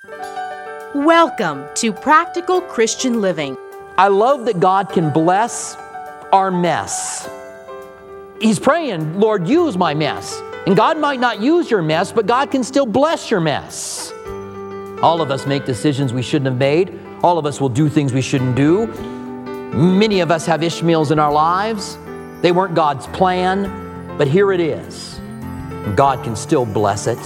Welcome to Practical Christian Living. I love that God can bless our mess. He's praying, Lord, use my mess. And God might not use your mess, but God can still bless your mess. All of us make decisions we shouldn't have made. All of us will do things we shouldn't do. Many of us have Ishmaels in our lives. They weren't God's plan, but here it is. God can still bless it.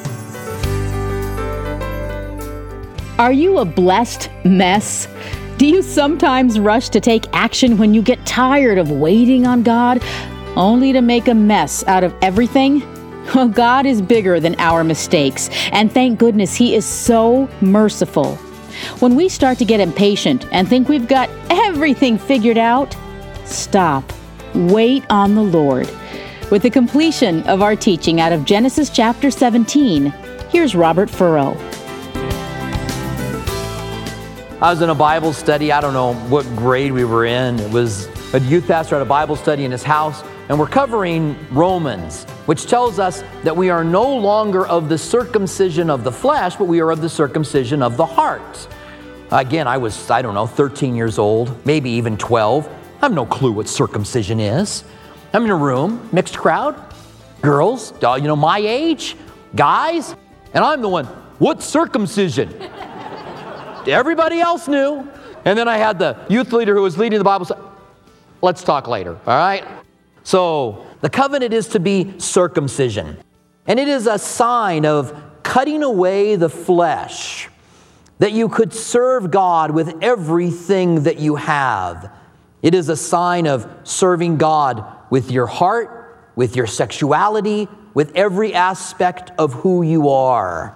Are you a blessed mess? Do you sometimes rush to take action when you get tired of waiting on God, only to make a mess out of everything? Well, God is bigger than our mistakes, and thank goodness He is so merciful. When we start to get impatient and think we've got everything figured out, stop. Wait on the Lord. With the completion of our teaching out of Genesis chapter 17, here's Robert Furrow. I was in a Bible study. I don't know what grade we were in. It was a youth pastor at a Bible study in his house, and we're covering Romans, which tells us that we are no longer of the circumcision of the flesh, but we are of the circumcision of the heart. Again, I was, 13 years old, maybe even 12. I have no clue what circumcision is. I'm in a room, mixed crowd, girls, my age, guys, and I'm the one, what circumcision? Everybody else knew. And then I had the youth leader who was leading the Bible study. Let's talk later, all right? So the covenant is to be circumcision. And it is a sign of cutting away the flesh, that you could serve God with everything that you have. It is a sign of serving God with your heart, with your sexuality, with every aspect of who you are.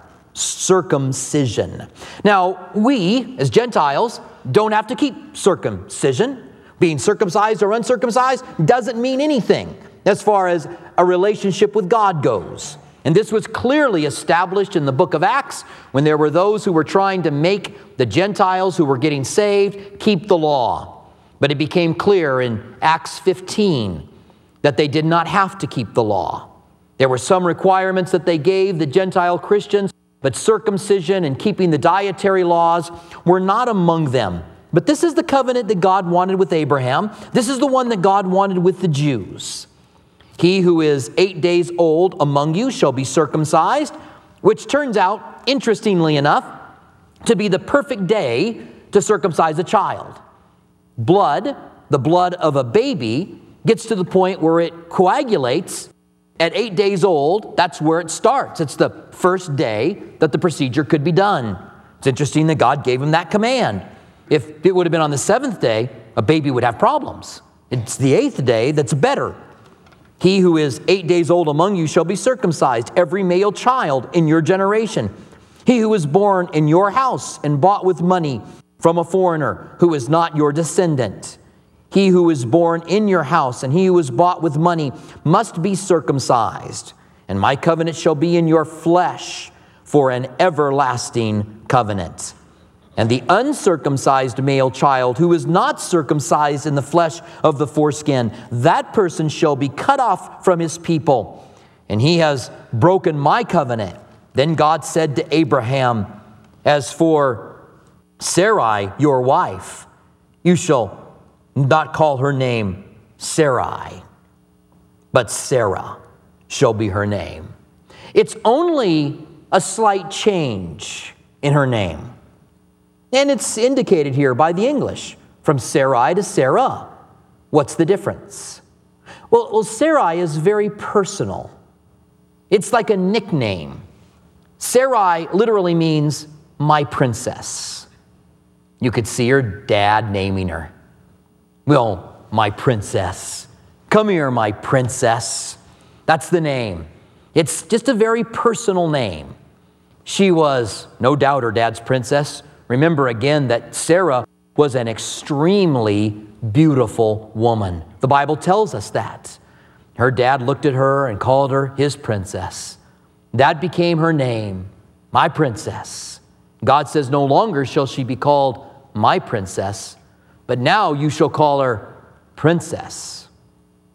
Circumcision. Now, we, as Gentiles, don't have to keep circumcision. Being circumcised or uncircumcised doesn't mean anything as far as a relationship with God goes. And this was clearly established in the book of Acts when there were those who were trying to make the Gentiles who were getting saved keep the law. But it became clear in Acts 15 that they did not have to keep the law. There were some requirements that they gave the Gentile Christians, but circumcision and keeping the dietary laws were not among them. But this is the covenant that God wanted with Abraham. This is the one that God wanted with the Jews. He who is 8 days old among you shall be circumcised, which turns out, interestingly enough, to be the perfect day to circumcise a child. Blood, the blood of a baby, gets to the point where it coagulates. At 8 days old, that's where it starts. It's the first day that the procedure could be done. It's interesting that God gave him that command. If it would have been on the 7th day, a baby would have problems. It's the 8th day that's better. He who is 8 days old among you shall be circumcised, every male child in your generation. He who is born in your house and bought with money from a foreigner who is not your descendant. He who is born in your house and he who is bought with money must be circumcised. And my covenant shall be in your flesh for an everlasting covenant. And the uncircumcised male child who is not circumcised in the flesh of the foreskin, that person shall be cut off from his people. And he has broken my covenant. Then God said to Abraham, as for Sarai, your wife, you shall not call her name Sarai, but Sarah shall be her name. It's only a slight change in her name. And it's indicated here by the English, from Sarai to Sarah. What's the difference? Well, Sarai is very personal. It's like a nickname. Sarai literally means my princess. You could see her dad naming her. Well, my princess. Come here, my princess. That's the name. It's just a very personal name. She was, no doubt, her dad's princess. Remember again that Sarah was an extremely beautiful woman. The Bible tells us that. Her dad looked at her and called her his princess. That became her name, my princess. God says, no longer shall she be called my princess, but now you shall call her princess.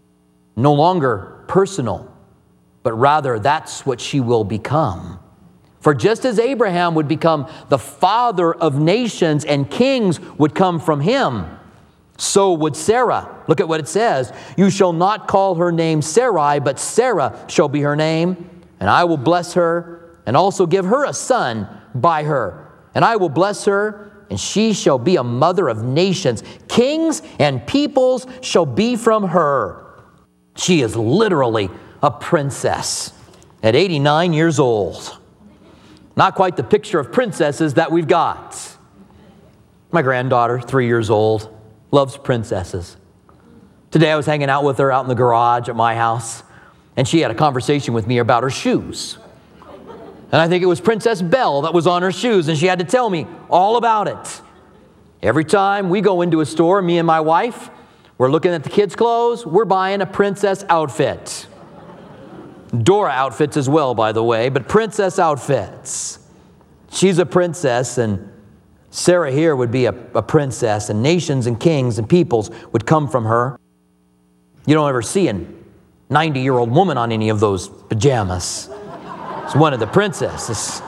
No longer personal, but rather that's what she will become. For just as Abraham would become the father of nations and kings would come from him, so would Sarah. Look at what it says. You shall not call her name Sarai, but Sarah shall be her name. And I will bless her and also give her a son by her. And I will bless her, and she shall be a mother of nations. Kings and peoples shall be from her. She is literally a princess at 89 years old. Not quite the picture of princesses that we've got. My granddaughter, 3 years old, loves princesses. Today I was hanging out with her out in the garage at my house, and she had a conversation with me about her shoes. And I think it was Princess Belle that was on her shoes, and she had to tell me all about it. Every time we go into a store, me and my wife, we're looking at the kids' clothes, we're buying a princess outfit. Dora outfits as well, by the way, but princess outfits. She's a princess, and Sarah here would be a princess, and nations and kings and peoples would come from her. You don't ever see a 90-year-old woman on any of those pajamas. It's one of the princesses.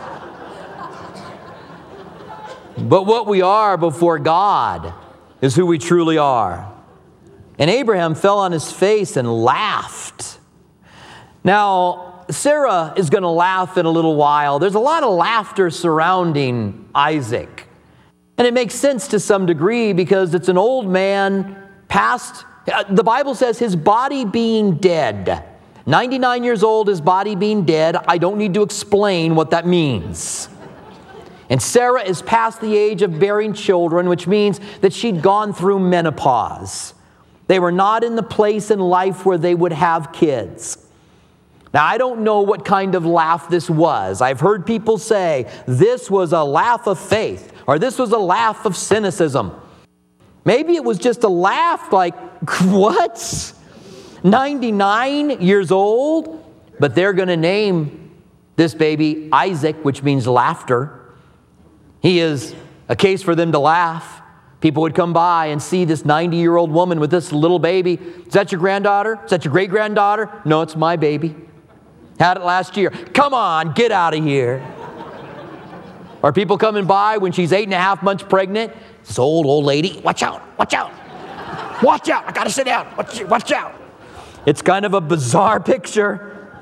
But what we are before God is who we truly are. And Abraham fell on his face and laughed. Now, Sarah is going to laugh in a little while. There's a lot of laughter surrounding Isaac. And it makes sense to some degree because it's an old man past, the Bible says his body being dead. 99 years old, his body being dead. I don't need to explain what that means. And Sarah is past the age of bearing children, which means that she'd gone through menopause. They were not in the place in life where they would have kids. Now, I don't know what kind of laugh this was. I've heard people say this was a laugh of faith, or this was a laugh of cynicism. Maybe it was just a laugh like, what? 99 years old? But they're going to name this baby Isaac, which means laughter. He is a case for them to laugh. People would come by and see this 90-year-old woman with this little baby. Is that your granddaughter? Is that your great-granddaughter? No, it's my baby. Had it last year. Come on, get out of here. Or people coming by when she's 8.5 months pregnant. This old lady, watch out, watch out. Watch out, I gotta sit down, watch out. It's kind of a bizarre picture.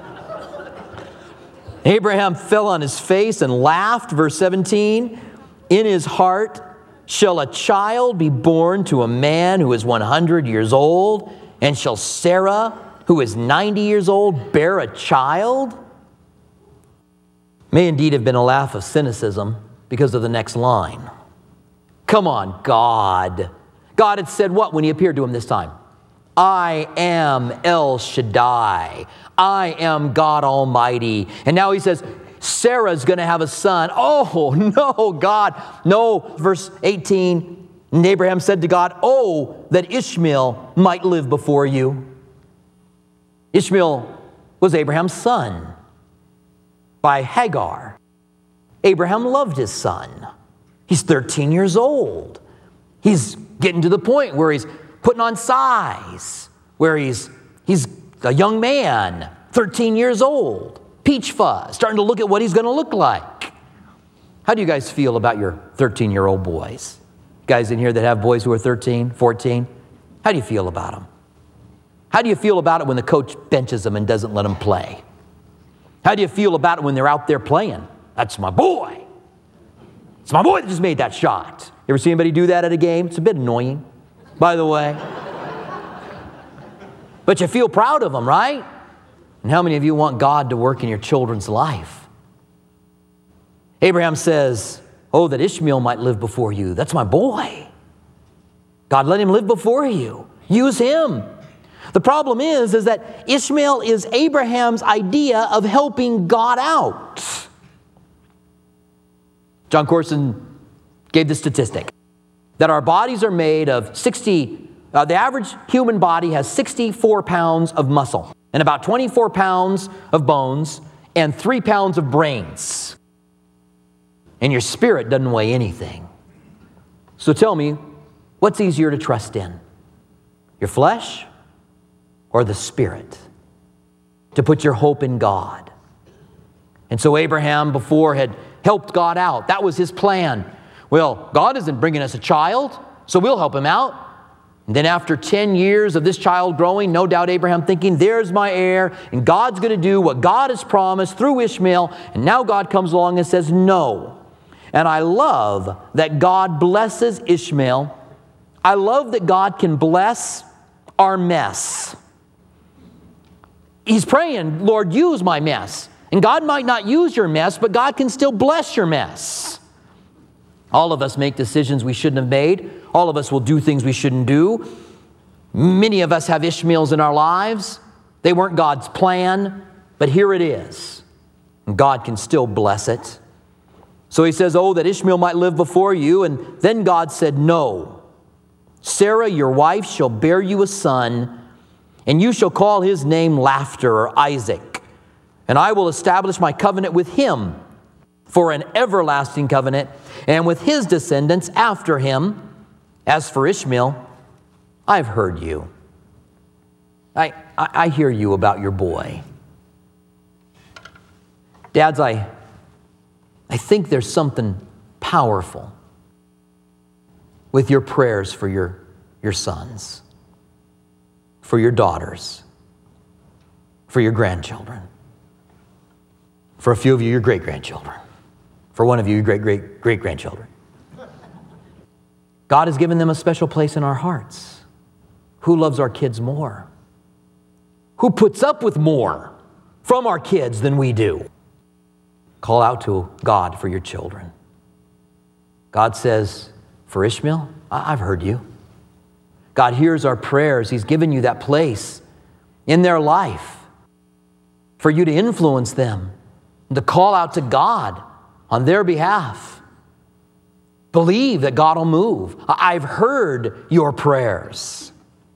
Abraham fell on his face and laughed. Verse 17, in his heart shall a child be born to a man who is 100 years old, and shall Sarah, who is 90 years old, bear a child? May indeed have been a laugh of cynicism because of the next line. Come on, God. God had said what when he appeared to him this time? I am El Shaddai. I am God Almighty. And now he says, Sarah's going to have a son. Oh, no, God. No. Verse 18, and Abraham said to God, oh, that Ishmael might live before you. Ishmael was Abraham's son by Hagar. Abraham loved his son. He's 13 years old. He's getting to the point where he's putting on size, where he's a young man, 13 years old, peach fuzz, starting to look at what he's going to look like. How do you guys feel about your 13-year-old boys? Guys in here that have boys who are 13, 14, how do you feel about them? How do you feel about it when the coach benches them and doesn't let them play? How do you feel about it when they're out there playing? That's my boy. It's my boy that just made that shot. You ever see anybody do that at a game? It's a bit annoying, by the way. But you feel proud of them, right? And how many of you want God to work in your children's life? Abraham says, oh, that Ishmael might live before you. That's my boy. God, let him live before you. Use him. The problem is that Ishmael is Abraham's idea of helping God out. John Corson gave the statistic that our bodies are made of the average human body has 64 pounds of muscle and about 24 pounds of bones and 3 pounds of brains. And your spirit doesn't weigh anything. So tell me, what's easier to trust in? Your flesh or the spirit? To put your hope in God. And so Abraham before had helped God out. That was his plan. Well, God isn't bringing us a child, so we'll help him out. And then after 10 years of this child growing, no doubt Abraham thinking, there's my heir, and God's going to do what God has promised through Ishmael. And now God comes along and says, no. And I love that God blesses Ishmael. I love that God can bless our mess. He's praying, Lord, use my mess. And God might not use your mess, but God can still bless your mess. All of us make decisions we shouldn't have made. All of us will do things we shouldn't do. Many of us have Ishmaels in our lives. They weren't God's plan, but here it is. And God can still bless it. So he says, oh, that Ishmael might live before you. And then God said, no. Sarah, your wife, shall bear you a son, and you shall call his name Laughter, or Isaac. And I will establish my covenant with him for an everlasting covenant, and with his descendants after him. As for Ishmael, I've heard you. I hear you about your boy. Dads, I think there's something powerful with your prayers for your sons, for your daughters, for your grandchildren, for a few of you, your great-grandchildren, for one of you, your great-great-great-grandchildren. God has given them a special place in our hearts. Who loves our kids more? Who puts up with more from our kids than we do? Call out to God for your children. God says, for Ishmael, I've heard you. God hears our prayers. He's given you that place in their life for you to influence them, and to call out to God on their behalf. Believe that God will move. I've heard your prayers.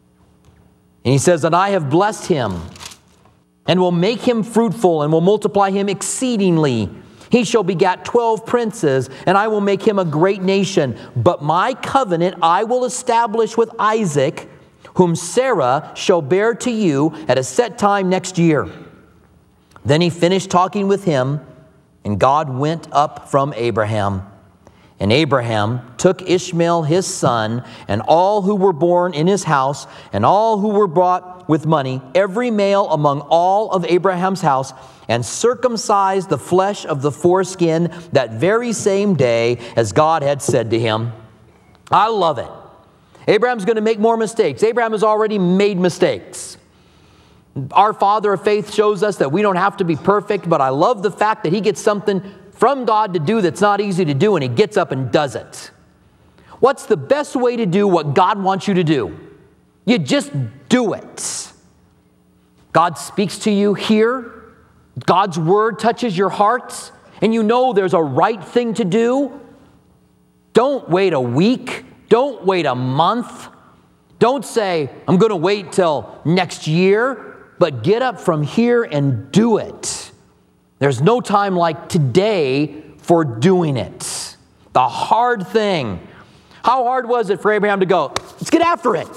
And he says that I have blessed him and will make him fruitful and will multiply him exceedingly. He shall begat 12 princes, and I will make him a great nation. But my covenant I will establish with Isaac, whom Sarah shall bear to you at a set time next year. Then he finished talking with him, and God went up from Abraham. And Abraham took Ishmael his son, and all who were born in his house, and all who were bought with money, every male among all of Abraham's house, and circumcised the flesh of the foreskin that very same day as God had said to him. I love it. Abraham's going to make more mistakes. Abraham has already made mistakes. Our father of faith shows us that we don't have to be perfect, but I love the fact that he gets something from God to do that's not easy to do, and he gets up and does it. What's the best way to do what God wants you to do? You just do it. God speaks to you here. God's word touches your heart, and you know there's a right thing to do. Don't wait a week. Don't wait a month. Don't say, I'm going to wait till next year, but get up from here and do it. There's no time like today for doing it. The hard thing. How hard was it for Abraham to go, let's get after it.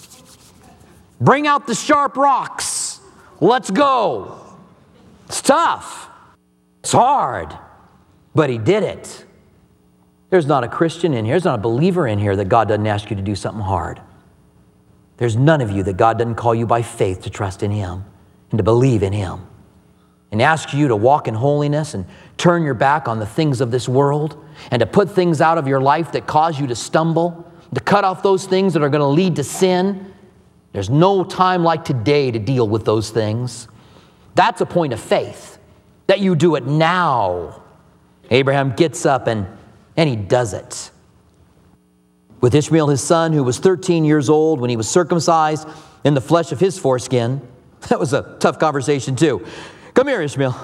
Bring out the sharp rocks. Let's go. It's tough. It's hard. But he did it. There's not a Christian in here, there's not a believer in here that God doesn't ask you to do something hard. There's none of you that God doesn't call you by faith to trust in him and to believe in him, and ask you to walk in holiness and turn your back on the things of this world, and to put things out of your life that cause you to stumble, to cut off those things that are going to lead to sin. There's no time like today to deal with those things. That's a point of faith, that you do it now. Abraham gets up and he does it. With Ishmael his son, who was 13 years old when he was circumcised in the flesh of his foreskin. That was a tough conversation too. Come here, Ishmael.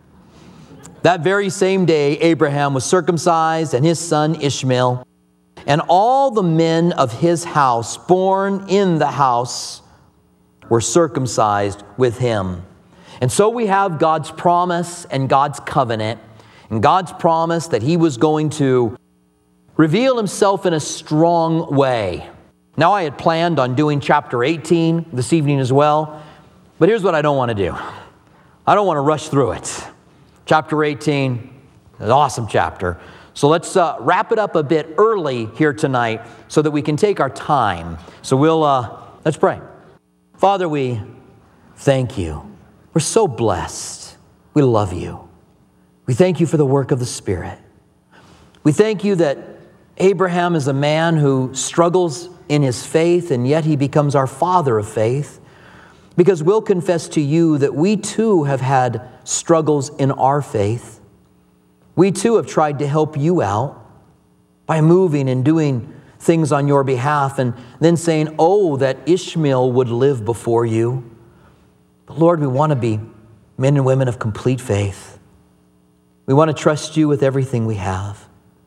That very same day, Abraham was circumcised, and his son Ishmael, and all the men of his house born in the house were circumcised with him. And so we have God's promise and God's covenant, and God's promise that he was going to reveal himself in a strong way. Now, I had planned on doing chapter 18 this evening as well, but here's what I don't want to do. I don't want to rush through it. chapter 18, an awesome chapter. So let's wrap it up a bit early here tonight so that we can take our time. So let's pray. Father, we thank you. We're so blessed. We love you. We thank you for the work of the Spirit. We thank you that Abraham is a man who struggles in his faith, and yet he becomes our father of faith, because we'll confess to you that we too have had struggles in our faith. We too have tried to help you out by moving and doing things on your behalf and then saying, oh, that Ishmael would live before you. But Lord, we want to be men and women of complete faith. We want to trust you with everything we have.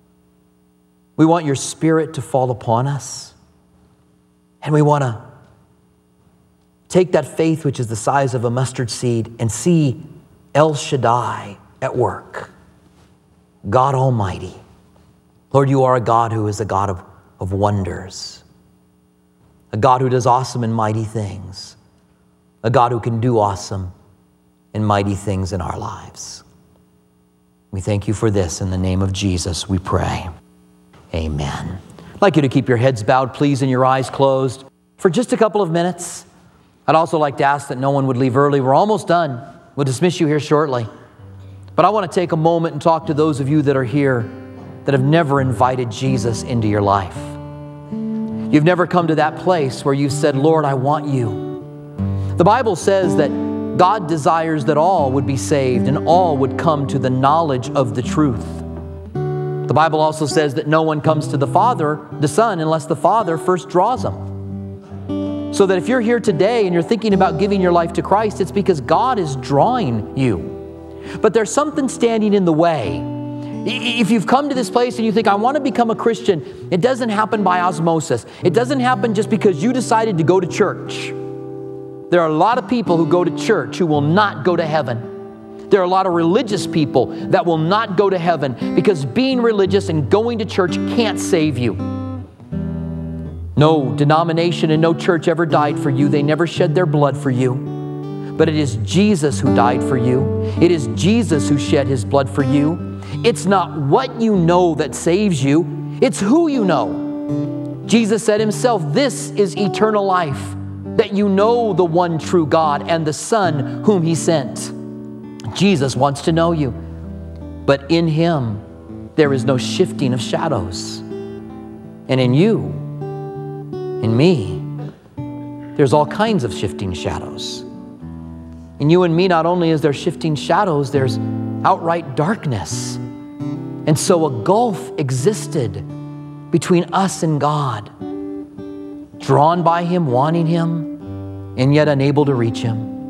We want your Spirit to fall upon us. And we want to take that faith, which is the size of a mustard seed, and see El Shaddai at work. God Almighty. Lord, you are a God who is a God of wonders. A God who does awesome and mighty things. A God who can do awesome and mighty things in our lives. We thank you for this. In the name of Jesus, we pray. Amen. I'd like you to keep your heads bowed, please, and your eyes closed for just a couple of minutes. I'd also like to ask that no one would leave early. We're almost done. We'll dismiss you here shortly. But I want to take a moment and talk to those of you that are here that have never invited Jesus into your life. You've never come to that place where you've said, Lord, I want you. The Bible says that God desires that all would be saved and all would come to the knowledge of the truth. The Bible also says that no one comes to the Son, unless the Father first draws them. So that if you're here today and you're thinking about giving your life to Christ, it's because God is drawing you. But there's something standing in the way. If you've come to this place and you think, I want to become a Christian, it doesn't happen by osmosis. It doesn't happen just because you decided to go to church. There are a lot of people who go to church who will not go to heaven. There are a lot of religious people that will not go to heaven because being religious and going to church can't save you. No denomination and no church ever died for you. They never shed their blood for you. But it is Jesus who died for you. It is Jesus who shed his blood for you. It's not what you know that saves you. It's who you know. Jesus said himself, this is eternal life, that you know the one true God and the Son whom he sent. Jesus wants to know you. But in him, there is no shifting of shadows. And in you, in me, there's all kinds of shifting shadows. In you and me, not only is there shifting shadows, there's outright darkness. And so a gulf existed between us and God, drawn by him, wanting him, and yet unable to reach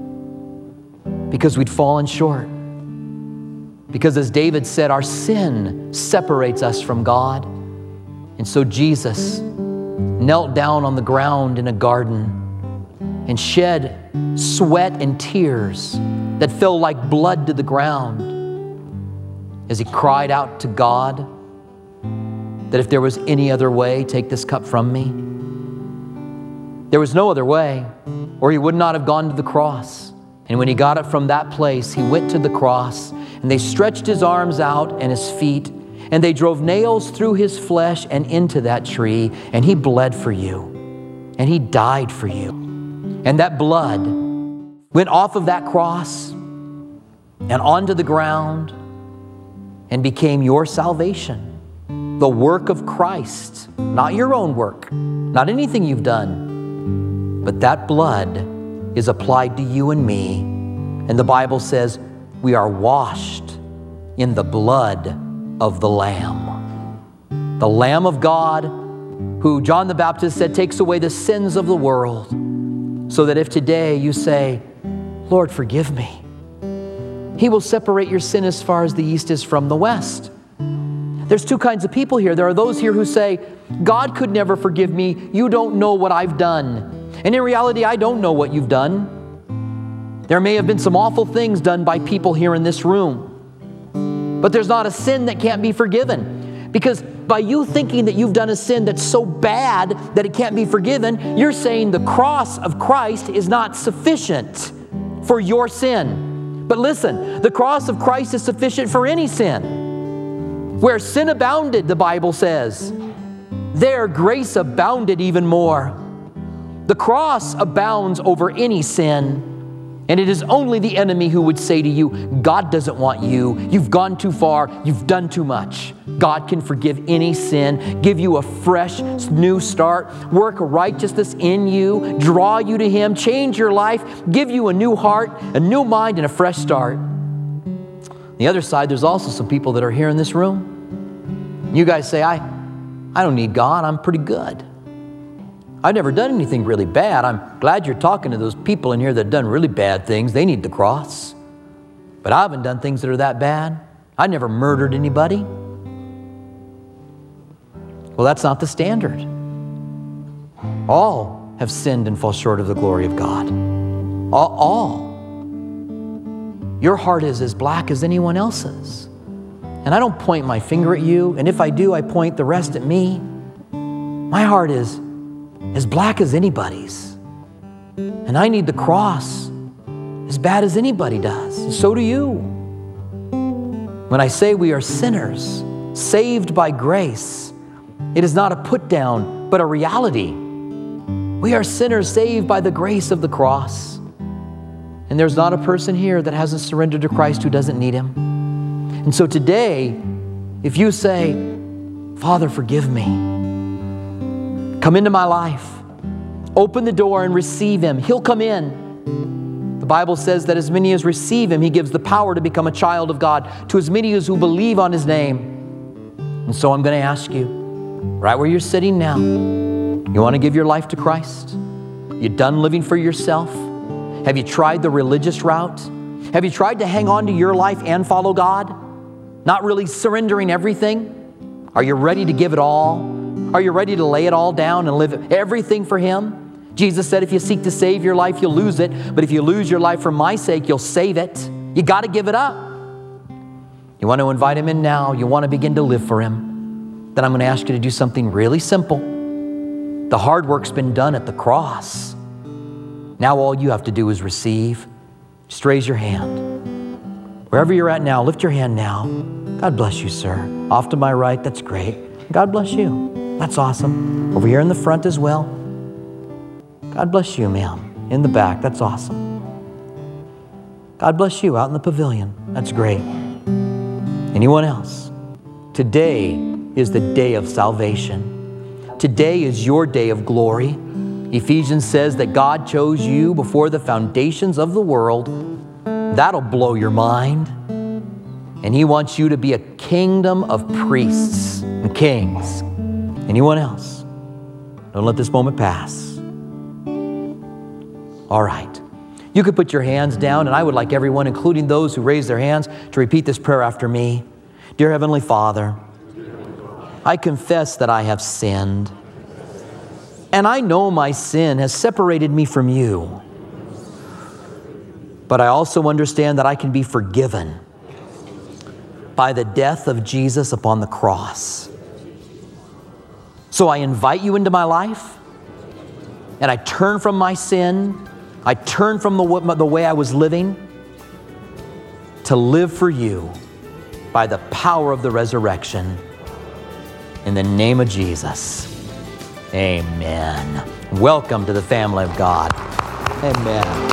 him because we'd fallen short. Because as David said, our sin separates us from God. And so Jesus knelt down on the ground in a garden and shed sweat and tears that fell like blood to the ground as he cried out to God that if there was any other way, take this cup from me. There was no other way, or he would not have gone to the cross. And when he got it from that place, he went to the cross, and they stretched his arms out and his feet, and they drove nails through his flesh and into that tree, and he bled for you, and he died for you. And that blood went off of that cross and onto the ground and became your salvation. The work of Christ, not your own work, not anything you've done, but that blood is applied to you and me. And the Bible says we are washed in the blood of the Lamb. The Lamb of God, who John the Baptist said takes away the sins of the world. So that if today you say, Lord, forgive me, he will separate your sin as far as the east is from the west. There's two kinds of people here. There are those here who say, God could never forgive me. You don't know what I've done. And in reality, I don't know what you've done. There may have been some awful things done by people here in this room. But there's not a sin that can't be forgiven. Because by you thinking that you've done a sin that's so bad that it can't be forgiven, you're saying the cross of Christ is not sufficient for your sin. But listen, the cross of Christ is sufficient for any sin. Where sin abounded, the Bible says, there grace abounded even more. The cross abounds over any sin. And it is only the enemy who would say to you, God doesn't want you. You've gone too far. You've done too much. God can forgive any sin, give you a fresh, new start, work righteousness in you, draw you to Him, change your life, give you a new heart, a new mind, and a fresh start. On the other side, there's also some people that are here in this room. You guys say, I don't need God. I'm pretty good. I've never done anything really bad. I'm glad you're talking to those people in here that have done really bad things. They need the cross. But I haven't done things that are that bad. I never murdered anybody. Well, that's not the standard. All have sinned and fall short of the glory of God. All. Your heart is as black as anyone else's. And I don't point my finger at you. And if I do, I point the rest at me. My heart is as black as anybody's. And I need the cross as bad as anybody does. And so do you. When I say we are sinners, saved by grace, it is not a put down, but a reality. We are sinners saved by the grace of the cross. And there's not a person here that hasn't surrendered to Christ who doesn't need Him. And so today, if you say, Father, forgive me, come into my life, open the door and receive Him, He'll come in. The Bible says that as many as receive Him, He gives the power to become a child of God to as many as who believe on His name. And so I'm going to ask you, right where you're sitting now, you want to give your life to Christ? You done living for yourself? Have you tried the religious route? Have you tried to hang on to your life and follow God? Not really surrendering everything? Are you ready to give it all? Are you ready to lay it all down and live everything for Him? Jesus said, if you seek to save your life, you'll lose it. But if you lose your life for my sake, you'll save it. You got to give it up. You want to invite Him in now. You want to begin to live for Him. Then I'm going to ask you to do something really simple. The hard work's been done at the cross. Now all you have to do is receive. Just raise your hand. Wherever you're at now, lift your hand now. God bless you, sir. Off to my right, that's great. God bless you. That's awesome. Over here in the front as well. God bless you, ma'am. In the back, that's awesome. God bless you out in the pavilion. That's great. Anyone else? Today is the day of salvation. Today is your day of glory. Ephesians says that God chose you before the foundations of the world. That'll blow your mind. And He wants you to be a kingdom of priests and kings. Anyone else? Don't let this moment pass. All right. You could put your hands down, and I would like everyone, including those who raise their hands, to repeat this prayer after me. Dear Heavenly Father, I confess that I have sinned, and I know my sin has separated me from you. But I also understand that I can be forgiven by the death of Jesus upon the cross. So I invite you into my life, and I turn from my sin. I turn from the way I was living to live for you by the power of the resurrection. In the name of Jesus, amen. Welcome to the family of God. Amen.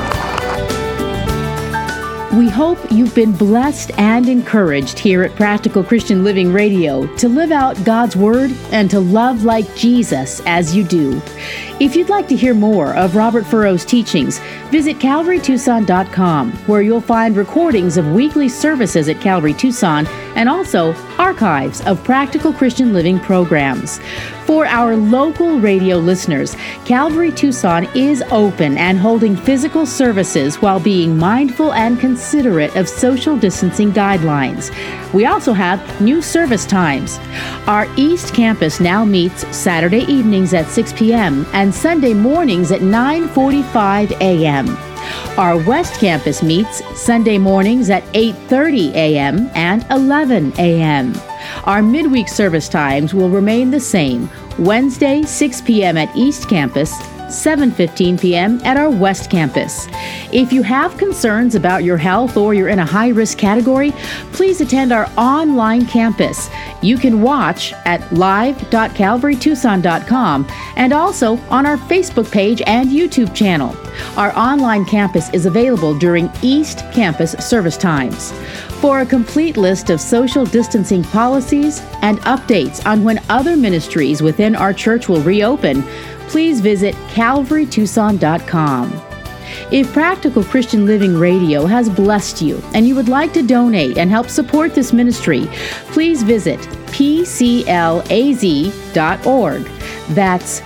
We hope you've been blessed and encouraged here at Practical Christian Living Radio to live out God's Word and to love like Jesus as you do. If you'd like to hear more of Robert Furrow's teachings, visit CalvaryTucson.com, where you'll find recordings of weekly services at Calvary Tucson and also archives of Practical Christian Living programs. For our local radio listeners, Calvary Tucson is open and holding physical services while being mindful and considerate of social distancing guidelines. We also have new service times. Our East Campus now meets Saturday evenings at 6 p.m. and Sunday mornings at 9:45 a.m. Our West Campus meets Sunday mornings at 8:30 a.m. and 11 a.m. Our midweek service times will remain the same. Wednesday, 6 p.m. at East Campus, 7:15 p.m. at our West Campus. If you have concerns about your health or you're in a high-risk category, please attend our online campus. You can watch at live.calvarytucson.com and also on our Facebook page and YouTube channel. Our online campus is available during East Campus service times. For a complete list of social distancing policies and updates on when other ministries within our church will reopen, please visit calvarytucson.com. If Practical Christian Living Radio has blessed you and you would like to donate and help support this ministry, please visit pclaz.org. That's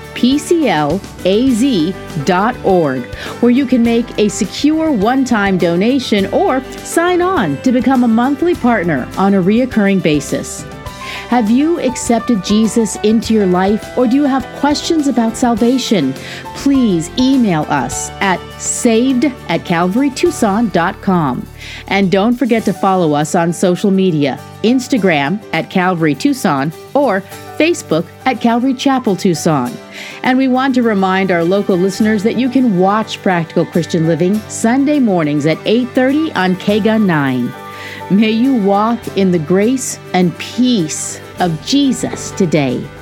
pclaz.org, where you can make a secure one-time donation or sign on to become a monthly partner on a reoccurring basis. Have you accepted Jesus into your life, or do you have questions about salvation? Please email us at saved@calvarytucson.com. And don't forget to follow us on social media, Instagram at Calvary Tucson or Facebook at Calvary Chapel Tucson. And we want to remind our local listeners that you can watch Practical Christian Living Sunday mornings at 8:30 on KGUN 9. May you walk in the grace and peace of Jesus today.